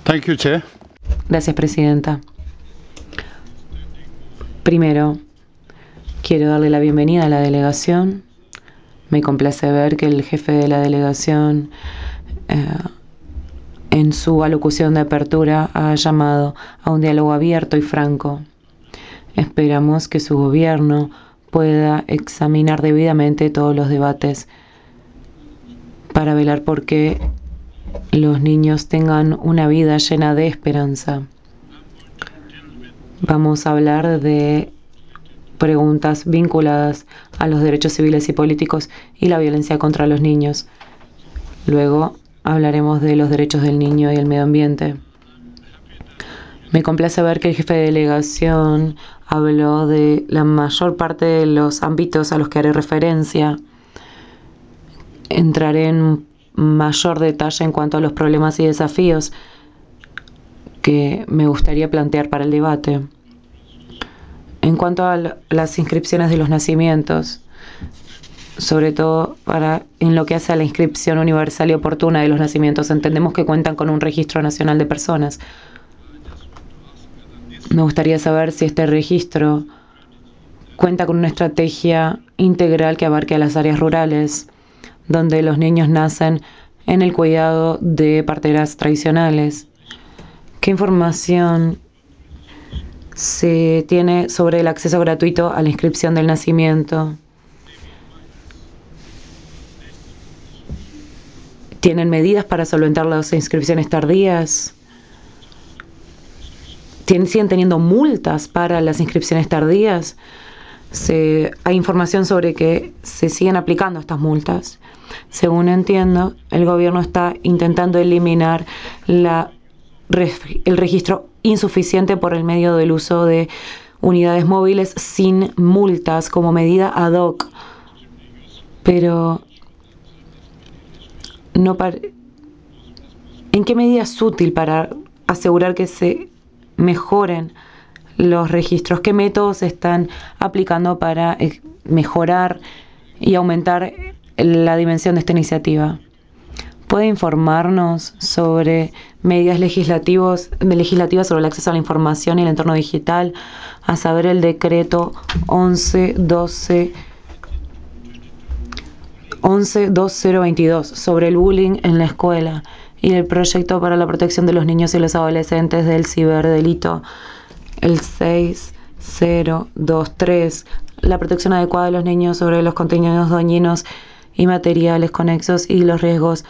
Thank you, Chair. Gracias, Presidenta. Primero, quiero darle la bienvenida a la delegación. Me complace ver que el jefe de la delegación, en su alocución de apertura, ha llamado a un diálogo abierto y franco. Esperamos que su gobierno pueda examinar debidamente todos los debates para velar por que los niños tengan una vida llena de esperanza. Vamos a hablar de preguntas vinculadas a los derechos civiles y políticos y la violencia contra los niños. Luego hablaremos de los derechos del niño y el medio ambiente. Me complace ver que el jefe de delegación habló de la mayor parte de los ámbitos a los que haré referencia. Entraré en mayor detalle en cuanto a los problemas y desafíos que me gustaría plantear para el debate. En cuanto a las inscripciones de los nacimientos, sobre todo en lo que hace a la inscripción universal y oportuna de los nacimientos, entendemos que cuentan con un registro nacional de personas. Me gustaría saber si este registro cuenta con una estrategia integral que abarque a las áreas rurales, donde los niños nacen en el cuidado de parteras tradicionales. ¿Qué información se tiene sobre el acceso gratuito a la inscripción del nacimiento? ¿Tienen medidas para solventar las inscripciones tardías? ¿Siguen teniendo multas para las inscripciones tardías? Hay información sobre que se siguen aplicando estas multas. Según entiendo, el gobierno está intentando eliminar el registro insuficiente por el medio del uso de unidades móviles sin multas como medida ad hoc. Pero ¿en qué medida es útil para asegurar que se mejoren los registros? ¿Qué métodos se están aplicando para mejorar y aumentar la dimensión de esta iniciativa? ¿Puede informarnos sobre medidas legislativas sobre el acceso a la información y el entorno digital, a saber el decreto 11.2022 sobre el bullying en la escuela y el proyecto para la protección de los niños y los adolescentes del ciberdelito, el 6023, la protección adecuada de los niños sobre los contenidos dañinos y materiales conexos y los riesgos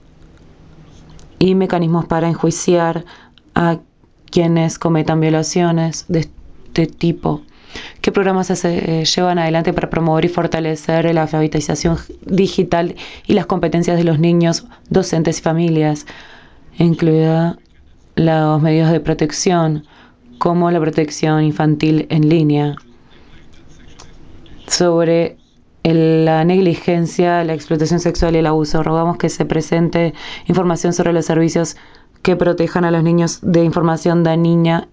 y mecanismos para enjuiciar a quienes cometan violaciones de este tipo? ¿Qué programas se llevan adelante para promover y fortalecer la alfabetización digital y las competencias de los niños, docentes y familias, incluida los medios de protección, como la protección infantil en línea? Sobre la negligencia, la explotación sexual y el abuso, rogamos que se presente información sobre los servicios que protejan a los niños de información dañina,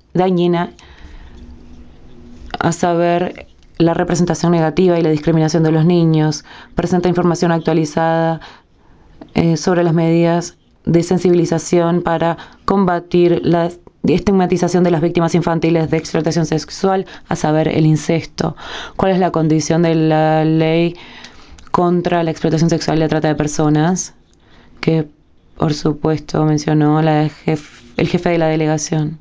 a saber la representación negativa y la discriminación de los niños. Presenta información actualizada sobre las medidas de sensibilización para combatir la estigmatización de las víctimas infantiles de explotación sexual, a saber el incesto. ¿Cuál es la condición de la ley contra la explotación sexual y la trata de personas? Que, por supuesto, mencionó el jefe de la delegación.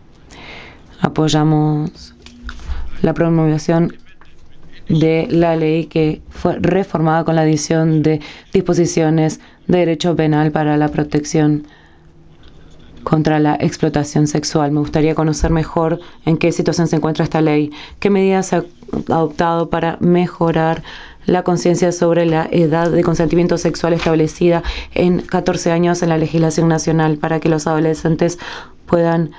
Apoyamos la promulgación de la ley que fue reformada con la adición de disposiciones de derecho penal para la protección contra la explotación sexual. Me gustaría conocer mejor en qué situación se encuentra esta ley, qué medidas se ha adoptado para mejorar la conciencia sobre la edad de consentimiento sexual establecida en 14 años en la legislación nacional para que los adolescentes puedan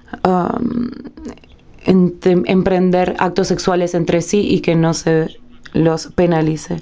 emprender actos sexuales entre sí y que no se los penalice.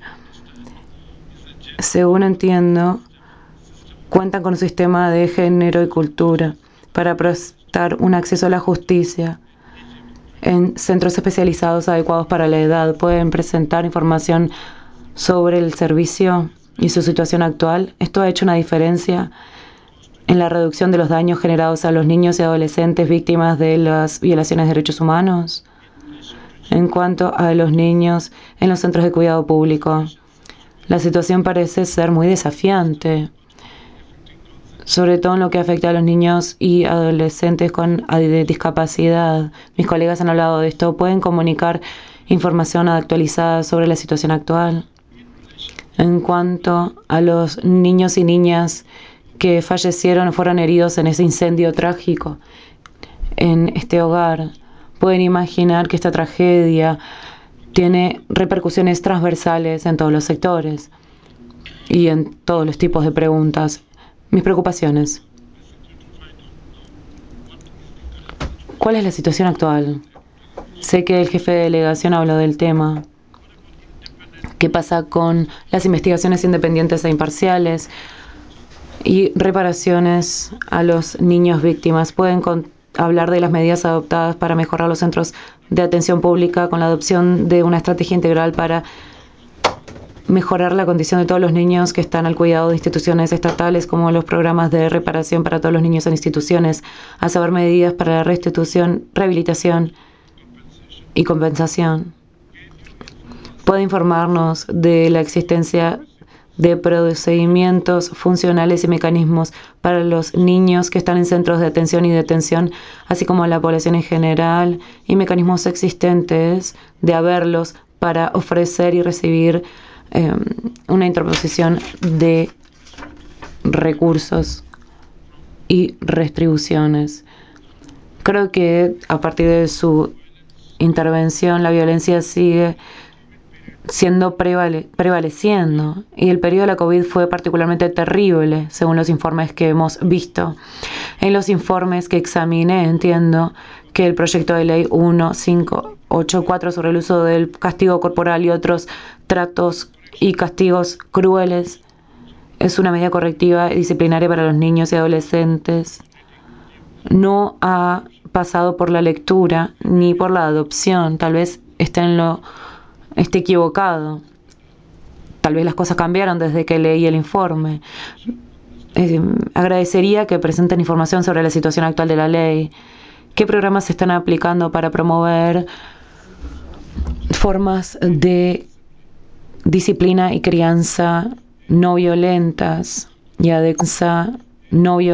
Según entiendo, cuentan con un sistema de género y cultura para prestar un acceso a la justicia en centros especializados adecuados para la edad. Pueden presentar información sobre el servicio y su situación actual. Esto ha hecho una diferencia en la reducción de los daños generados a los niños y adolescentes víctimas de las violaciones de derechos humanos? En cuanto a los niños en los centros de cuidado público, la situación parece ser muy desafiante, sobre todo en lo que afecta a los niños y adolescentes con discapacidad. Mis colegas han hablado de esto. ¿Pueden comunicar información actualizada sobre la situación actual? En cuanto a los niños y niñas que fallecieron o fueron heridos en ese incendio trágico en este hogar, pueden imaginar que esta tragedia tiene repercusiones transversales en todos los sectores y en todos los tipos de preguntas. Mis preocupaciones. ¿Cuál es la situación actual? Sé que el jefe de delegación habló del tema. ¿Qué pasa con las investigaciones independientes e imparciales y reparaciones a los niños víctimas? ¿Pueden hablar de las medidas adoptadas para mejorar los centros de atención pública con la adopción de una estrategia integral para mejorar la condición de todos los niños que están al cuidado de instituciones estatales, como los programas de reparación para todos los niños en instituciones, a saber, medidas para la restitución, rehabilitación y compensación? ¿Puede informarnos de la existencia de procedimientos funcionales y mecanismos para los niños que están en centros de atención y detención, así como la población en general, y mecanismos existentes de haberlos para ofrecer y recibir una interposición de recursos y retribuciones? Creo que a partir de su intervención la violencia sigue prevaleciendo, y el periodo de la COVID fue particularmente terrible, según los informes que hemos visto. En los informes que examiné, entiendo que el proyecto de ley 1584 sobre el uso del castigo corporal y otros tratos y castigos crueles es una medida correctiva y disciplinaria para los niños y adolescentes. No ha pasado por la lectura ni por la adopción. Tal vez esté equivocado. Tal vez las cosas cambiaron desde que leí el informe. Agradecería que presenten información sobre la situación actual de la ley. ¿Qué programas se están aplicando para promover formas de disciplina y crianza no violentas y adecuadas, no violentas?